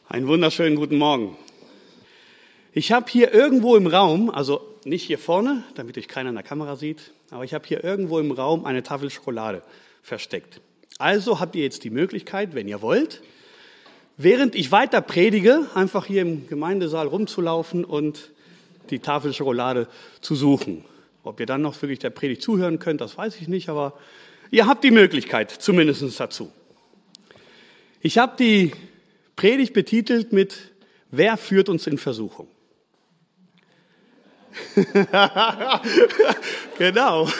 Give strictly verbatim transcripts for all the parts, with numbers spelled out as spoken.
Einen wunderschönen guten Morgen. Ich habe hier irgendwo im Raum, also nicht hier vorne, damit euch keiner in der Kamera sieht, aber ich habe hier irgendwo im Raum eine Tafel Schokolade versteckt. Also habt ihr jetzt die Möglichkeit, wenn ihr wollt, während ich weiter predige, einfach hier im Gemeindesaal rumzulaufen und die Tafel Schokolade zu suchen. Ob ihr dann noch wirklich der Predigt zuhören könnt, das weiß ich nicht, aber ihr habt die Möglichkeit, zumindest dazu. Ich habe die Predigt betitelt mit Wer führt uns in Versuchung? Genau.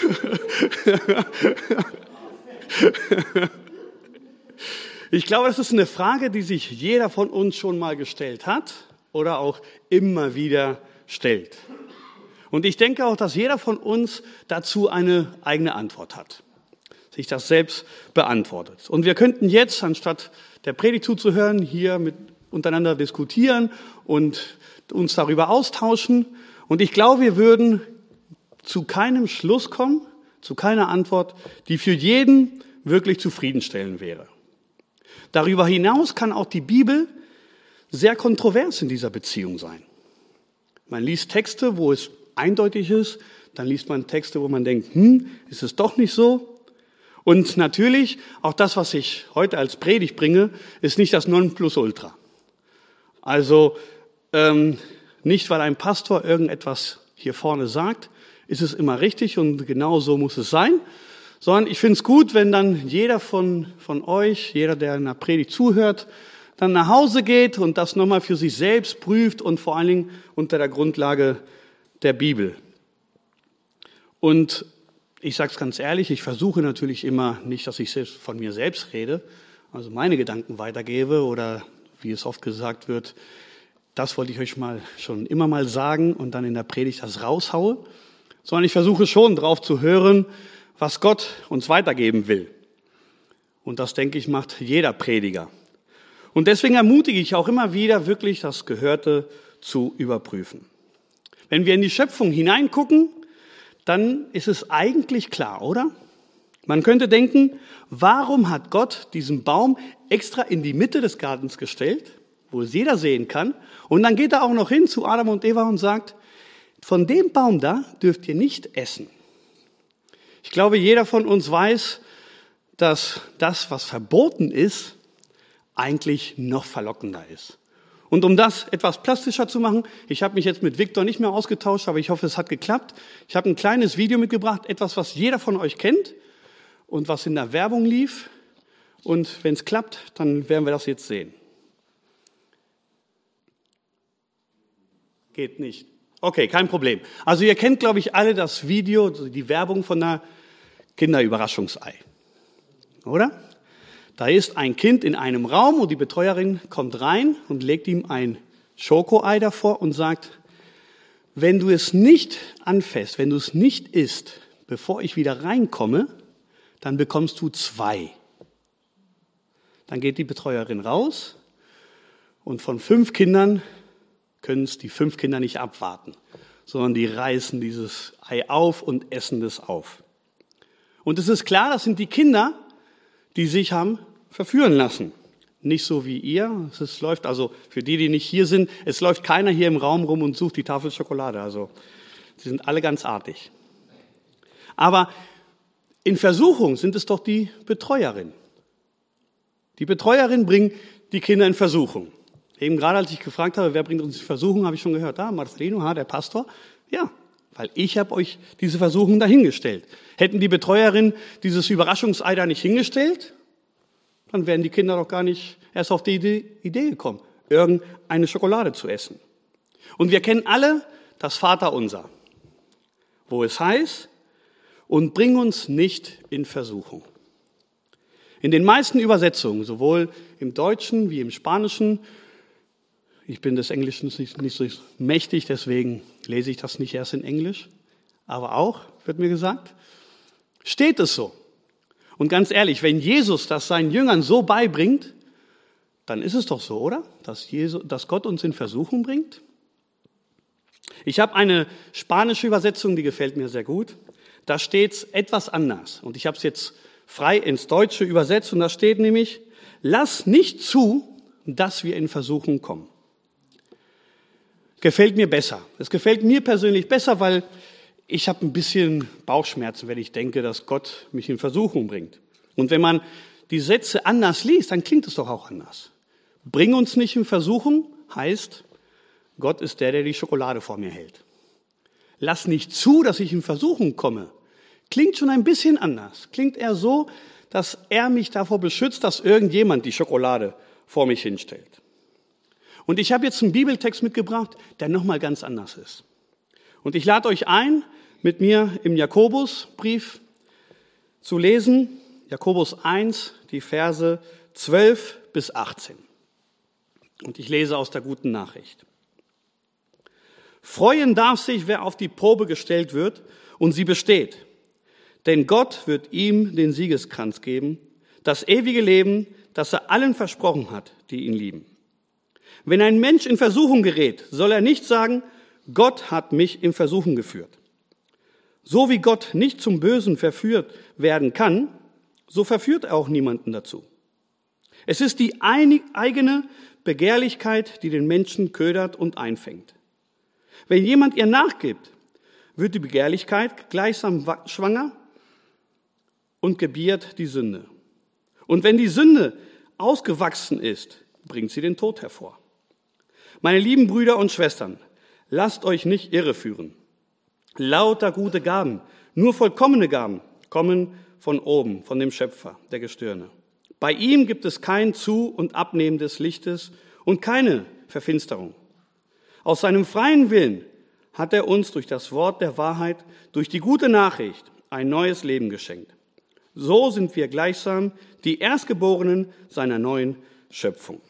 Ich glaube, das ist eine Frage, die sich jeder von uns schon mal gestellt hat oder auch immer wieder stellt. Und ich denke auch, dass jeder von uns dazu eine eigene Antwort hat, sich das selbst beantwortet. Und wir könnten jetzt, anstatt der Predigt zuzuhören, hier mit untereinander diskutieren und uns darüber austauschen. Und ich glaube, wir würden zu keinem Schluss kommen, zu keiner Antwort, die für jeden wirklich zufriedenstellend wäre. Darüber hinaus kann auch die Bibel sehr kontrovers in dieser Beziehung sein. Man liest Texte, wo es eindeutig ist, dann liest man Texte, wo man denkt, hm, ist es doch nicht so? Und natürlich, auch das, was ich heute als Predigt bringe, ist nicht das Nonplusultra. Also ähm, nicht, weil ein Pastor irgendetwas hier vorne sagt, ist es immer richtig und genau so muss es sein, sondern ich finde es gut, wenn dann jeder von, von euch, jeder, der in der Predigt zuhört, dann nach Hause geht und das nochmal für sich selbst prüft und vor allen Dingen unter der Grundlage der Bibel. Und ich sage es ganz ehrlich, ich versuche natürlich immer nicht, dass ich selbst von mir selbst rede, also meine Gedanken weitergebe oder wie es oft gesagt wird, das wollte ich euch mal schon immer mal sagen und dann in der Predigt das raushaue, sondern ich versuche schon drauf zu hören, was Gott uns weitergeben will. Und das, denke ich, macht jeder Prediger. Und deswegen ermutige ich auch immer wieder, wirklich das Gehörte zu überprüfen. Wenn wir in die Schöpfung hineingucken, dann ist es eigentlich klar, oder? Man könnte denken, warum hat Gott diesen Baum extra in die Mitte des Gartens gestellt, wo es jeder sehen kann, und dann geht er auch noch hin zu Adam und Eva und sagt, von dem Baum da dürft ihr nicht essen. Ich glaube, jeder von uns weiß, dass das, was verboten ist, eigentlich noch verlockender ist. Und um das etwas plastischer zu machen, ich habe mich jetzt mit Viktor nicht mehr ausgetauscht, aber ich hoffe, es hat geklappt. Ich habe ein kleines Video mitgebracht, etwas, was jeder von euch kennt und was in der Werbung lief. Und wenn es klappt, dann werden wir das jetzt sehen. Geht nicht. Okay, kein Problem. Also ihr kennt, glaube ich, alle das Video, die Werbung von der Kinderüberraschungsei. Oder? Da ist ein Kind in einem Raum und die Betreuerin kommt rein und legt ihm ein Schokoei davor und sagt, wenn du es nicht anfasst, wenn du es nicht isst, bevor ich wieder reinkomme, dann bekommst du zwei. Dann geht die Betreuerin raus und von fünf Kindern können es die fünf Kinder nicht abwarten, sondern die reißen dieses Ei auf und essen es auf. Und es ist klar, das sind die Kinder, die sich haben verführen lassen. Nicht so wie ihr. Es läuft also, für die, die nicht hier sind, es läuft keiner hier im Raum rum und sucht die Tafel Schokolade. Also, sie sind alle ganz artig. Aber in Versuchung sind es doch die Betreuerin. Die Betreuerin bringt die Kinder in Versuchung. Eben gerade, als ich gefragt habe, wer bringt uns in Versuchung, habe ich schon gehört, ah, Marcelino, ah, der Pastor. Ja, weil ich habe euch diese Versuchung dahingestellt. Hätten die Betreuerin dieses Überraschungsei da nicht hingestellt, dann wären die Kinder doch gar nicht erst auf die Idee gekommen, irgendeine Schokolade zu essen. Und wir kennen alle das Vaterunser, wo es heißt, und bring uns nicht in Versuchung. In den meisten Übersetzungen, sowohl im Deutschen wie im Spanischen, ich bin des Englischen nicht, nicht so mächtig, deswegen lese ich das nicht erst in Englisch, aber auch, wird mir gesagt, steht es so. Und ganz ehrlich, wenn Jesus das seinen Jüngern so beibringt, dann ist es doch so, oder? Dass, Jesus, dass Gott uns in Versuchung bringt. Ich habe eine spanische Übersetzung, die gefällt mir sehr gut. Da steht es etwas anders. Und ich habe es jetzt frei ins Deutsche übersetzt. Und da steht nämlich, lass nicht zu, dass wir in Versuchung kommen. Gefällt mir besser. Es gefällt mir persönlich besser, weil ich habe ein bisschen Bauchschmerzen, wenn ich denke, dass Gott mich in Versuchung bringt. Und wenn man die Sätze anders liest, dann klingt es doch auch anders. Bring uns nicht in Versuchung heißt, Gott ist der, der die Schokolade vor mir hält. Lass nicht zu, dass ich in Versuchung komme. Klingt schon ein bisschen anders. Klingt eher so, dass er mich davor beschützt, dass irgendjemand die Schokolade vor mich hinstellt. Und ich habe jetzt einen Bibeltext mitgebracht, der nochmal ganz anders ist. Und ich lade euch ein, mit mir im Jakobusbrief zu lesen, Jakobus eins, die Verse zwölf bis achtzehn. Und ich lese aus der Guten Nachricht. Freuen darf sich, wer auf die Probe gestellt wird und sie besteht. Denn Gott wird ihm den Siegeskranz geben, das ewige Leben, das er allen versprochen hat, die ihn lieben. Wenn ein Mensch in Versuchung gerät, soll er nicht sagen, Gott hat mich in Versuchung geführt. So wie Gott nicht zum Bösen verführt werden kann, so verführt er auch niemanden dazu. Es ist die eigene Begehrlichkeit, die den Menschen ködert und einfängt. Wenn jemand ihr nachgibt, wird die Begehrlichkeit gleichsam schwanger und gebiert die Sünde. Und wenn die Sünde ausgewachsen ist, bringt sie den Tod hervor. Meine lieben Brüder und Schwestern, lasst euch nicht irreführen. Lauter gute Gaben, nur vollkommene Gaben, kommen von oben, von dem Schöpfer der Gestirne. Bei ihm gibt es kein Zu- und Abnehmen des Lichtes und keine Verfinsterung. Aus seinem freien Willen hat er uns durch das Wort der Wahrheit, durch die gute Nachricht, ein neues Leben geschenkt. So sind wir gleichsam die Erstgeborenen seiner neuen Schöpfung.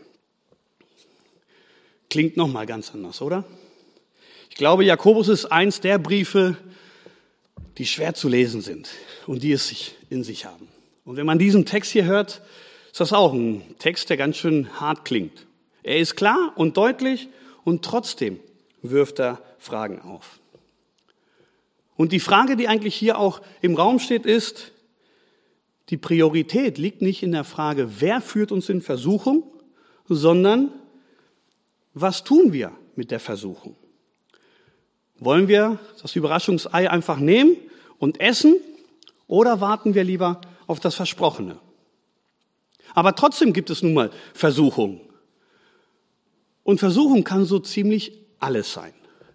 Klingt nochmal ganz anders, oder? Ich glaube, Jakobus ist eins der Briefe, die schwer zu lesen sind und die es sich in sich haben. Und wenn man diesen Text hier hört, ist das auch ein Text, der ganz schön hart klingt. Er ist klar und deutlich und trotzdem wirft er Fragen auf. Und die Frage, die eigentlich hier auch im Raum steht, ist, die Priorität liegt nicht in der Frage, wer führt uns in Versuchung, sondern was tun wir mit der Versuchung? Wollen wir das Überraschungsei einfach nehmen und essen oder warten wir lieber auf das Versprochene? Aber trotzdem gibt es nun mal Versuchung. Und Versuchung kann so ziemlich alles sein.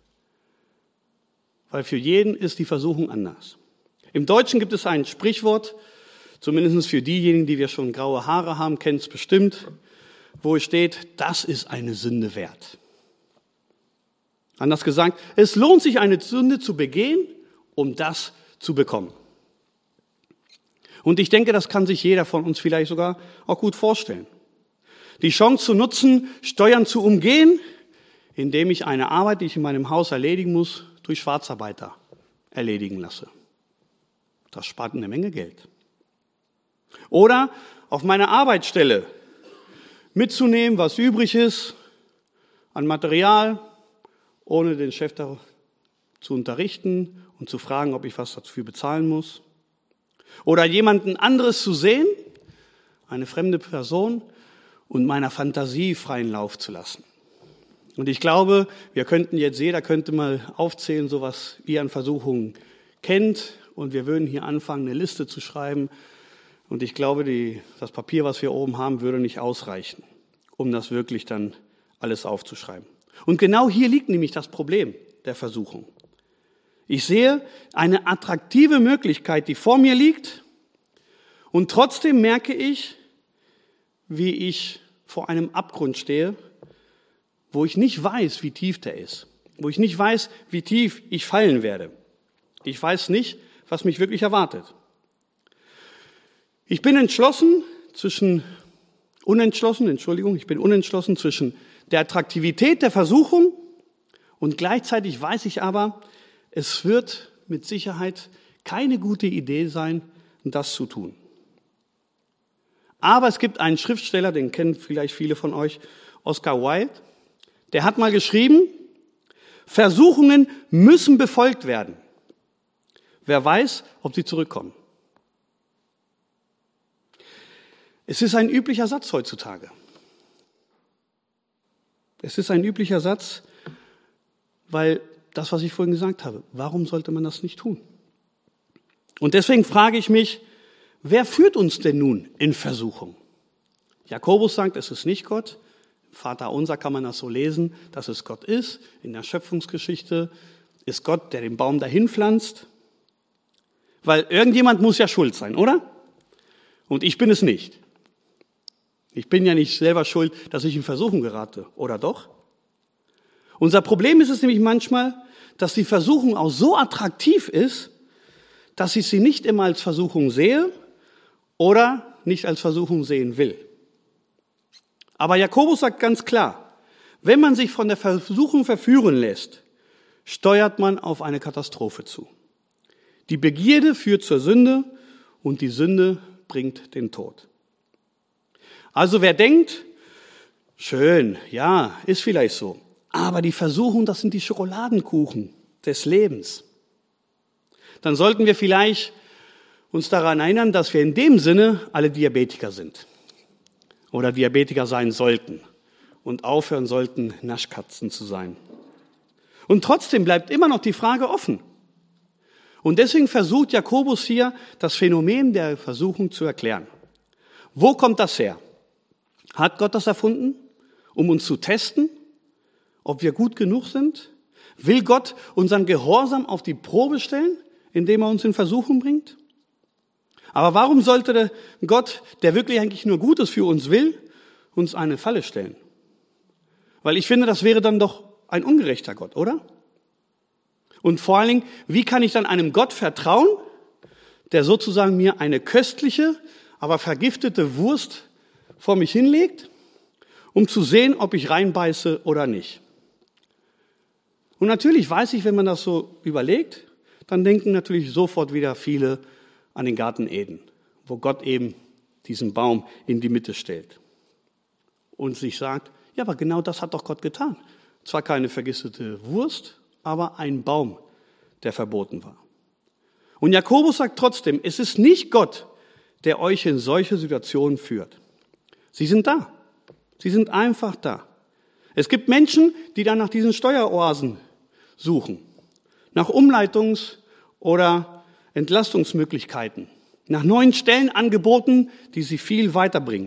Weil für jeden ist die Versuchung anders. Im Deutschen gibt es ein Sprichwort, zumindest für diejenigen, die wir schon graue Haare haben, kennen es bestimmt, wo es steht, das ist eine Sünde wert. Anders gesagt, es lohnt sich, eine Sünde zu begehen, um das zu bekommen. Und ich denke, das kann sich jeder von uns vielleicht sogar auch gut vorstellen. Die Chance zu nutzen, Steuern zu umgehen, indem ich eine Arbeit, die ich in meinem Haus erledigen muss, durch Schwarzarbeiter erledigen lasse. Das spart eine Menge Geld. Oder auf meiner Arbeitsstelle mitzunehmen, was übrig ist an Material, ohne den Chef da zu unterrichten und zu fragen, ob ich was dafür bezahlen muss. Oder jemanden anderes zu sehen, eine fremde Person, und meiner Fantasie freien Lauf zu lassen. Und ich glaube, wir könnten jetzt, jeder könnte mal aufzählen, so was ihr an Versuchungen kennt, und wir würden hier anfangen, eine Liste zu schreiben. Und ich glaube, die, das Papier, was wir oben haben, würde nicht ausreichen, um das wirklich dann alles aufzuschreiben. Und genau hier liegt nämlich das Problem der Versuchung. Ich sehe eine attraktive Möglichkeit, die vor mir liegt, und trotzdem merke ich, wie ich vor einem Abgrund stehe, wo ich nicht weiß, wie tief der ist, wo ich nicht weiß, wie tief ich fallen werde. Ich weiß nicht, was mich wirklich erwartet. Ich bin entschlossen zwischen, unentschlossen, Entschuldigung, ich bin unentschlossen zwischen der Attraktivität der Versuchung und gleichzeitig weiß ich aber, es wird mit Sicherheit keine gute Idee sein, das zu tun. Aber es gibt einen Schriftsteller, den kennen vielleicht viele von euch, Oscar Wilde, der hat mal geschrieben, Versuchungen müssen befolgt werden. Wer weiß, ob sie zurückkommen. Es ist ein üblicher Satz heutzutage. Es ist ein üblicher Satz, weil das, was ich vorhin gesagt habe, warum sollte man das nicht tun? Und deswegen frage ich mich, wer führt uns denn nun in Versuchung? Jakobus sagt, es ist nicht Gott. Im Vater unser kann man das so lesen, dass es Gott ist. In der Schöpfungsgeschichte ist Gott, der den Baum dahin pflanzt. Weil irgendjemand muss ja schuld sein, oder? Und ich bin es nicht. Ich bin ja nicht selber schuld, dass ich in Versuchung gerate, oder doch? Unser Problem ist es nämlich manchmal, dass die Versuchung auch so attraktiv ist, dass ich sie nicht immer als Versuchung sehe oder nicht als Versuchung sehen will. Aber Jakobus sagt ganz klar, wenn man sich von der Versuchung verführen lässt, steuert man auf eine Katastrophe zu. Die Begierde führt zur Sünde und die Sünde bringt den Tod. Also wer denkt, schön, ja, ist vielleicht so, aber die Versuchung, das sind die Schokoladenkuchen des Lebens. Dann sollten wir vielleicht uns daran erinnern, dass wir in dem Sinne alle Diabetiker sind oder Diabetiker sein sollten und aufhören sollten, Naschkatzen zu sein. Und trotzdem bleibt immer noch die Frage offen. Und deswegen versucht Jakobus hier, das Phänomen der Versuchung zu erklären. Wo kommt das her? Hat Gott das erfunden, um uns zu testen, ob wir gut genug sind? Will Gott unseren Gehorsam auf die Probe stellen, indem er uns in Versuchung bringt? Aber warum sollte der Gott, der wirklich eigentlich nur Gutes für uns will, uns eine Falle stellen? Weil ich finde, das wäre dann doch ein ungerechter Gott, oder? Und vor allen Dingen, wie kann ich dann einem Gott vertrauen, der sozusagen mir eine köstliche, aber vergiftete Wurst vor mich hinlegt, um zu sehen, ob ich reinbeiße oder nicht? Und natürlich weiß ich, wenn man das so überlegt, dann denken natürlich sofort wieder viele an den Garten Eden, wo Gott eben diesen Baum in die Mitte stellt und sich sagt, ja, aber genau das hat doch Gott getan. Zwar keine vergistete Wurst, aber ein Baum, der verboten war. Und Jakobus sagt trotzdem, es ist nicht Gott, der euch in solche Situationen führt. Sie sind da. Sie sind einfach da. Es gibt Menschen, die dann nach diesen Steueroasen suchen, nach Umleitungs- oder Entlastungsmöglichkeiten, nach neuen Stellenangeboten, die sie viel weiterbringen.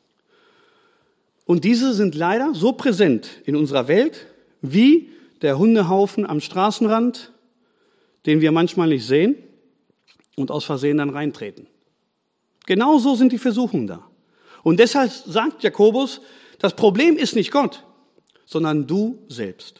Und diese sind leider so präsent in unserer Welt wie der Hundehaufen am Straßenrand, den wir manchmal nicht sehen und aus Versehen dann reintreten. Genauso sind die Versuchungen da. Und deshalb sagt Jakobus, das Problem ist nicht Gott, sondern du selbst.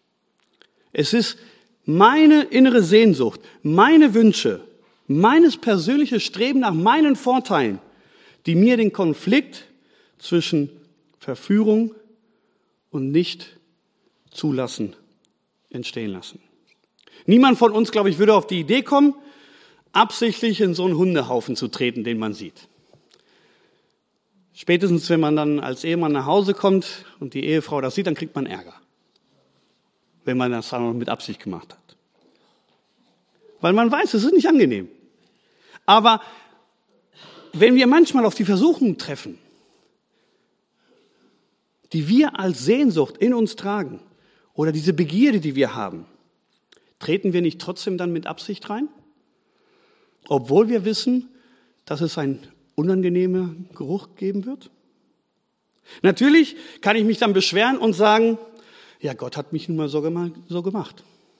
Es ist meine innere Sehnsucht, meine Wünsche, meines persönliche Streben nach meinen Vorteilen, die mir den Konflikt zwischen Verführung und nicht zulassen, entstehen lassen. Niemand von uns, glaube ich, würde auf die Idee kommen, absichtlich in so einen Hundehaufen zu treten, den man sieht. Spätestens, wenn man dann als Ehemann nach Hause kommt und die Ehefrau das sieht, dann kriegt man Ärger, wenn man das dann mit Absicht gemacht hat. Weil man weiß, es ist nicht angenehm. Aber wenn wir manchmal auf die Versuchung treffen, die wir als Sehnsucht in uns tragen oder diese Begierde, die wir haben, treten wir nicht trotzdem dann mit Absicht rein? Obwohl wir wissen, dass es einen unangenehmen Geruch geben wird? Natürlich kann ich mich dann beschweren und sagen, ja, Gott hat mich nun mal so gemacht.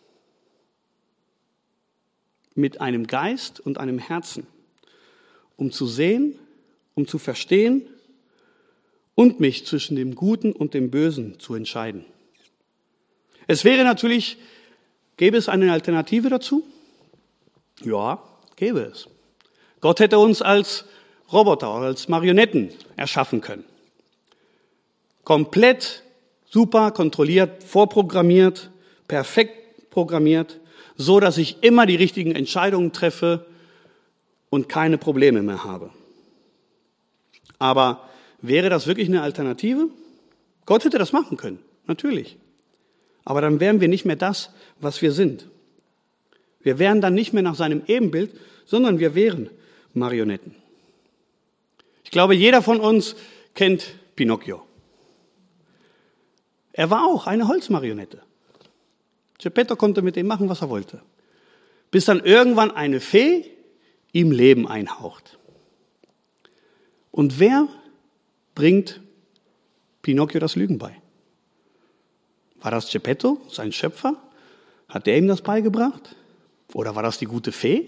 Mit einem Geist und einem Herzen, um zu sehen, um zu verstehen und mich zwischen dem Guten und dem Bösen zu entscheiden. Es wäre natürlich, gäbe es eine Alternative dazu? Ja, gäbe es. Gott hätte uns als Roboter oder als Marionetten erschaffen können. Komplett super kontrolliert, vorprogrammiert, perfekt programmiert, so dass ich immer die richtigen Entscheidungen treffe und keine Probleme mehr habe. Aber wäre das wirklich eine Alternative? Gott hätte das machen können, natürlich. Aber dann wären wir nicht mehr das, was wir sind. Wir wären dann nicht mehr nach seinem Ebenbild, sondern wir wären Marionetten. Ich glaube, jeder von uns kennt Pinocchio. Er war auch eine Holzmarionette. Geppetto konnte mit dem machen, was er wollte. Bis dann irgendwann eine Fee ihm Leben einhaucht. Und wer bringt Pinocchio das Lügen bei? War das Geppetto, sein Schöpfer? Hat der ihm das beigebracht? Oder war das die gute Fee?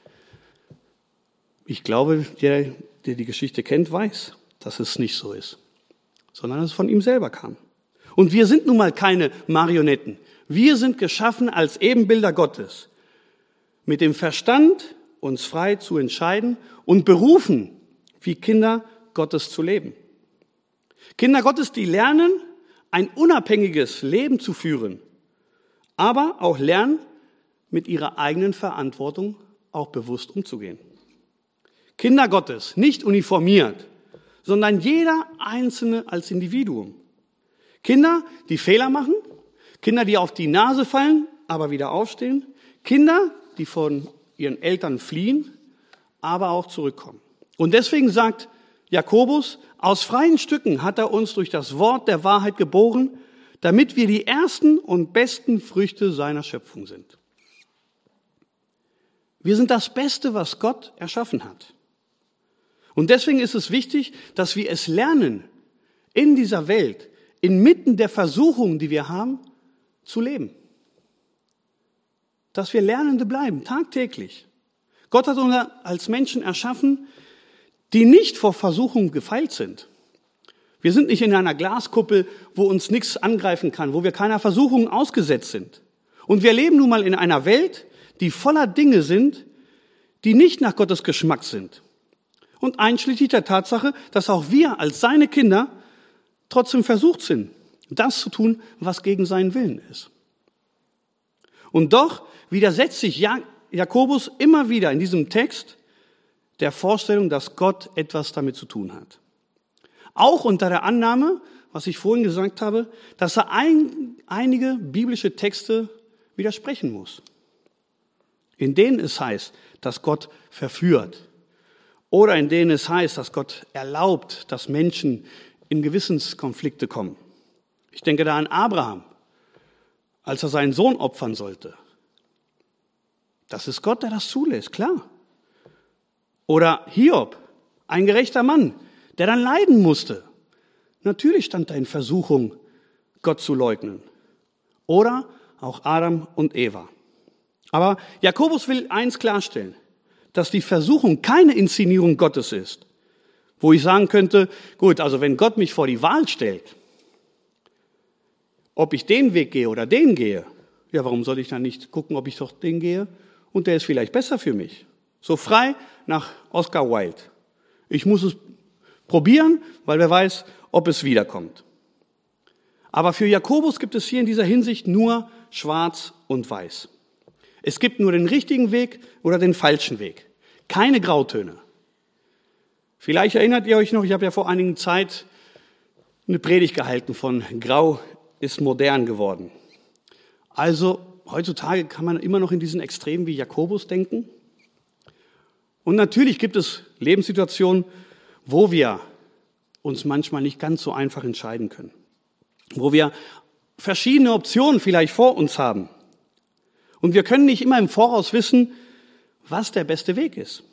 Ich glaube, der, der die Geschichte kennt, weiß, dass es nicht so ist, sondern dass es von ihm selber kam. Und wir sind nun mal keine Marionetten. Wir sind geschaffen als Ebenbilder Gottes, mit dem Verstand uns frei zu entscheiden und berufen, wie Kinder Gottes zu leben. Kinder Gottes, die lernen, ein unabhängiges Leben zu führen, aber auch lernen, mit ihrer eigenen Verantwortung auch bewusst umzugehen. Kinder Gottes, nicht uniformiert, sondern jeder Einzelne als Individuum. Kinder, die Fehler machen, Kinder, die auf die Nase fallen, aber wieder aufstehen, Kinder, die von ihren Eltern fliehen, aber auch zurückkommen. Und deswegen sagt Jakobus, aus freien Stücken hat er uns durch das Wort der Wahrheit geboren, damit wir die ersten und besten Früchte seiner Schöpfung sind. Wir sind das Beste, was Gott erschaffen hat. Und deswegen ist es wichtig, dass wir es lernen, in dieser Welt, inmitten der Versuchungen, die wir haben, zu leben. Dass wir Lernende bleiben, tagtäglich. Gott hat uns als Menschen erschaffen, die nicht vor Versuchungen gefeilt sind. Wir sind nicht in einer Glaskuppel, wo uns nichts angreifen kann, wo wir keiner Versuchung ausgesetzt sind. Und wir leben nun mal in einer Welt, die voller Dinge sind, die nicht nach Gottes Geschmack sind. Und einschließlich der Tatsache, dass auch wir als seine Kinder trotzdem versucht sind, das zu tun, was gegen seinen Willen ist. Und doch widersetzt sich Jakobus immer wieder in diesem Text der Vorstellung, dass Gott etwas damit zu tun hat. Auch unter der Annahme, was ich vorhin gesagt habe, dass er ein, einige biblische Texte widersprechen muss, in denen es heißt, dass Gott verführt oder in denen es heißt, dass Gott erlaubt, dass Menschen in Gewissenskonflikte kommen. Ich denke da an Abraham, als er seinen Sohn opfern sollte. Das ist Gott, der das zulässt, klar. Oder Hiob, ein gerechter Mann, der dann leiden musste. Natürlich stand er in Versuchung, Gott zu leugnen. Oder auch Adam und Eva. Aber Jakobus will eins klarstellen, dass die Versuchung keine Inszenierung Gottes ist, wo ich sagen könnte, gut, also wenn Gott mich vor die Wahl stellt, ob ich den Weg gehe oder den gehe, ja, warum soll ich dann nicht gucken, ob ich doch den gehe und der ist vielleicht besser für mich? So frei nach Oscar Wilde. Ich muss es probieren, weil wer weiß, ob es wiederkommt. Aber für Jakobus gibt es hier in dieser Hinsicht nur schwarz und weiß. Es gibt nur den richtigen Weg oder den falschen Weg. Keine Grautöne. Vielleicht erinnert ihr euch noch, ich habe ja vor einigen Zeit eine Predigt gehalten von Grau ist modern geworden. Also heutzutage kann man immer noch in diesen Extremen wie Jakobus denken. Und natürlich gibt es Lebenssituationen, wo wir uns manchmal nicht ganz so einfach entscheiden können. Wo wir verschiedene Optionen vielleicht vor uns haben. Und wir können nicht immer im Voraus wissen, was der beste Weg ist.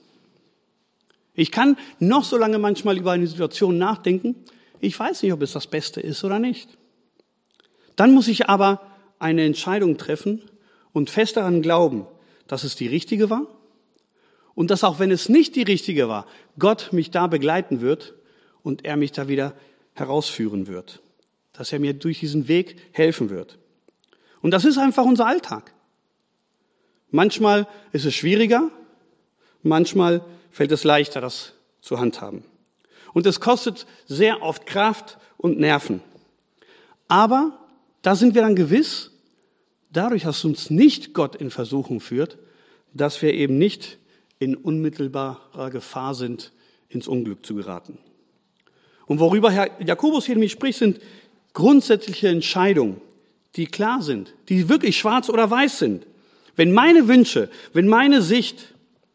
Ich kann noch so lange manchmal über eine Situation nachdenken, ich weiß nicht, ob es das Beste ist oder nicht. Dann muss ich aber eine Entscheidung treffen und fest daran glauben, dass es die richtige war und dass auch wenn es nicht die richtige war, Gott mich da begleiten wird und er mich da wieder herausführen wird. Dass er mir durch diesen Weg helfen wird. Und das ist einfach unser Alltag. Manchmal ist es schwieriger, manchmal fällt es leichter, das zu handhaben. Und es kostet sehr oft Kraft und Nerven. Aber da sind wir dann gewiss, dadurch, dass uns nicht Gott in Versuchung führt, dass wir eben nicht in unmittelbarer Gefahr sind, ins Unglück zu geraten. Und worüber Herr Jakobus hier nämlich spricht, sind grundsätzliche Entscheidungen, die klar sind, die wirklich schwarz oder weiß sind. Wenn meine Wünsche, wenn meine Sicht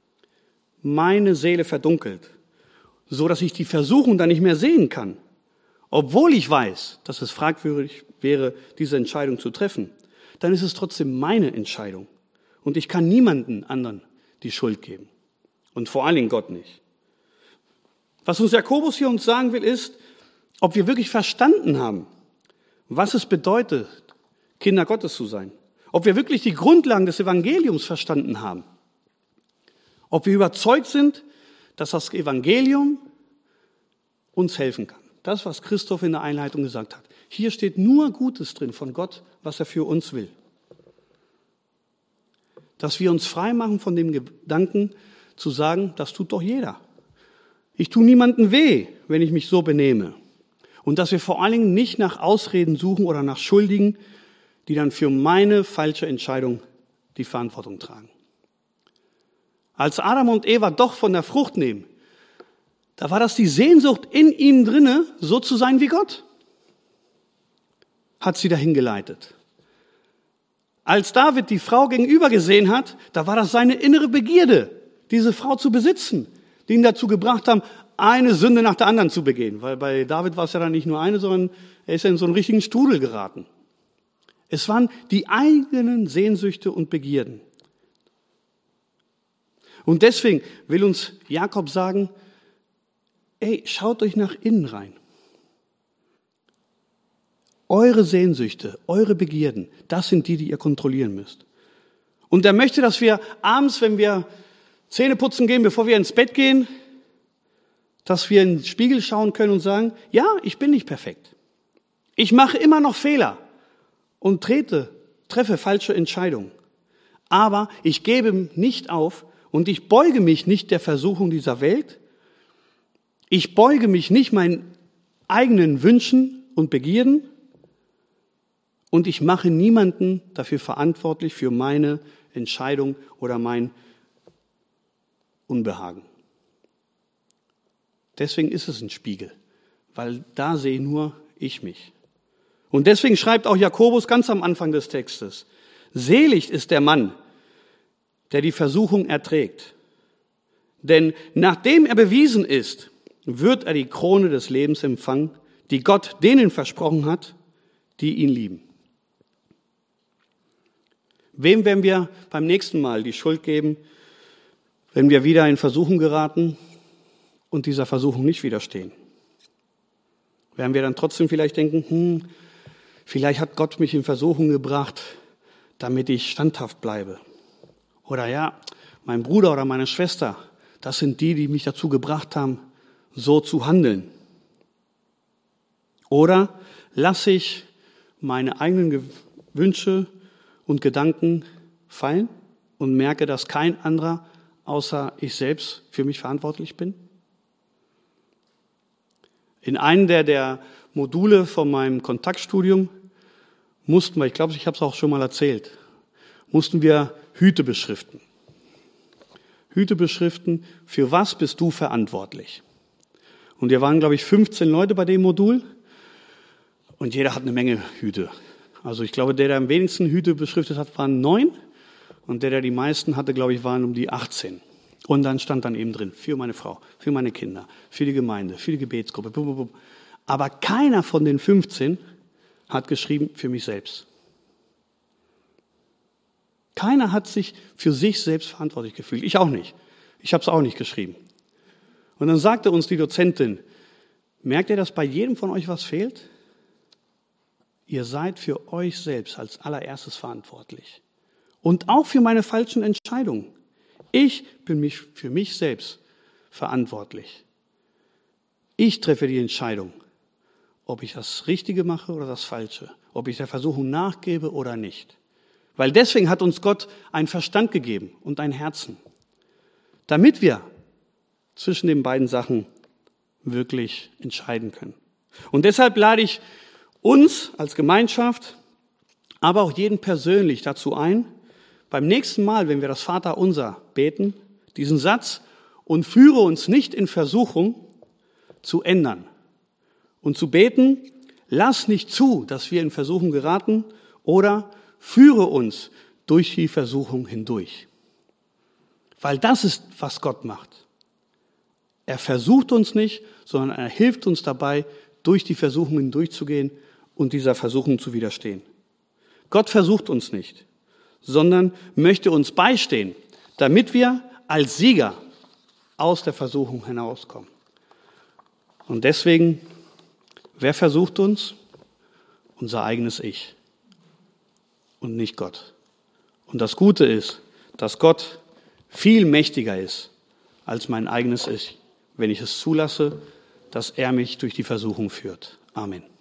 meine Seele verdunkelt, so dass ich die Versuchung dann nicht mehr sehen kann, obwohl ich weiß, dass es fragwürdig wäre, diese Entscheidung zu treffen, dann ist es trotzdem meine Entscheidung. Und ich kann niemanden anderen die Schuld geben. Und vor allen Dingen Gott nicht. Was uns Jakobus hier uns sagen will, ist, ob wir wirklich verstanden haben, was es bedeutet, Kinder Gottes zu sein. Ob wir wirklich die Grundlagen des Evangeliums verstanden haben. Ob wir überzeugt sind, dass das Evangelium uns helfen kann. Das, was Christoph in der Einleitung gesagt hat. Hier steht nur Gutes drin von Gott, was er für uns will. Dass wir uns frei machen von dem Gedanken zu sagen, das tut doch jeder. Ich tue niemandem weh, wenn ich mich so benehme. Und dass wir vor allen Dingen nicht nach Ausreden suchen oder nach Schuldigen, die dann für meine falsche Entscheidung die Verantwortung tragen. Als Adam und Eva doch von der Frucht nehmen, da war das die Sehnsucht in ihnen drinne, so zu sein wie Gott. Hat sie dahin geleitet. Als David die Frau gegenüber gesehen hat, da war das seine innere Begierde, diese Frau zu besitzen, die ihn dazu gebracht haben, eine Sünde nach der anderen zu begehen. Weil bei David war es ja dann nicht nur eine, sondern er ist ja in so einen richtigen Strudel geraten. Es waren die eigenen Sehnsüchte und Begierden. Und deswegen will uns Jakob sagen, ey, schaut euch nach innen rein. Eure Sehnsüchte, eure Begierden, das sind die, die ihr kontrollieren müsst. Und er möchte, dass wir abends, wenn wir Zähne putzen gehen, bevor wir ins Bett gehen, dass wir in den Spiegel schauen können und sagen, ja, ich bin nicht perfekt. Ich mache immer noch Fehler und trete, treffe falsche Entscheidungen. Aber ich gebe nicht auf und ich beuge mich nicht der Versuchung dieser Welt. Ich beuge mich nicht meinen eigenen Wünschen und Begierden. Und ich mache niemanden dafür verantwortlich für meine Entscheidung oder mein Unbehagen. Deswegen ist es ein Spiegel, weil da sehe nur ich mich. Und deswegen schreibt auch Jakobus ganz am Anfang des Textes, selig ist der Mann, der die Versuchung erträgt. Denn nachdem er bewiesen ist, wird er die Krone des Lebens empfangen, die Gott denen versprochen hat, die ihn lieben. Wem werden wir beim nächsten Mal die Schuld geben, wenn wir wieder in Versuchung geraten und dieser Versuchung nicht widerstehen? Werden wir dann trotzdem vielleicht denken, hm, vielleicht hat Gott mich in Versuchung gebracht, damit ich standhaft bleibe. Oder ja, mein Bruder oder meine Schwester, das sind die, die mich dazu gebracht haben, so zu handeln. Oder lasse ich meine eigenen Wünsche und Gedanken fallen und merke, dass kein anderer außer ich selbst für mich verantwortlich bin? In einem der, der Module von meinem Kontaktstudium mussten wir, ich glaube, ich habe es auch schon mal erzählt, mussten wir Hüte beschriften. Hüte beschriften, für was bist du verantwortlich? Und wir waren, glaube ich, fünfzehn Leute bei dem Modul und jeder hat eine Menge Hüte. Also ich glaube, der, der am wenigsten Hüte beschriftet hat, waren neun und der, der die meisten hatte, glaube ich, waren um die achtzehn. Und dann stand dann eben drin, für meine Frau, für meine Kinder, für die Gemeinde, für die Gebetsgruppe. Aber keiner von den fünfzehn hat geschrieben, für mich selbst. Keiner hat sich für sich selbst verantwortlich gefühlt. Ich auch nicht. Ich habe es auch nicht geschrieben. Und dann sagte uns die Dozentin, merkt ihr, dass bei jedem von euch was fehlt? Ihr seid für euch selbst als allererstes verantwortlich. Und auch für meine falschen Entscheidungen. Ich bin mich für mich selbst verantwortlich. Ich treffe die Entscheidung, ob ich das Richtige mache oder das Falsche. Ob ich der Versuchung nachgebe oder nicht. Weil deswegen hat uns Gott einen Verstand gegeben und ein Herzen. Damit wir zwischen den beiden Sachen wirklich entscheiden können. Und deshalb lade ich uns als Gemeinschaft, aber auch jeden persönlich dazu ein, beim nächsten Mal, wenn wir das Vaterunser beten, diesen Satz, und führe uns nicht in Versuchung, zu ändern. Und zu beten, lass nicht zu, dass wir in Versuchung geraten, oder führe uns durch die Versuchung hindurch. Weil das ist, was Gott macht. Er versucht uns nicht, sondern er hilft uns dabei, durch die Versuchung hindurchzugehen und dieser Versuchung zu widerstehen. Gott versucht uns nicht, sondern möchte uns beistehen, damit wir als Sieger aus der Versuchung hinauskommen. Und deswegen, wer versucht uns? Unser eigenes Ich und nicht Gott. Und das Gute ist, dass Gott viel mächtiger ist als mein eigenes Ich, wenn ich es zulasse, dass er mich durch die Versuchung führt. Amen.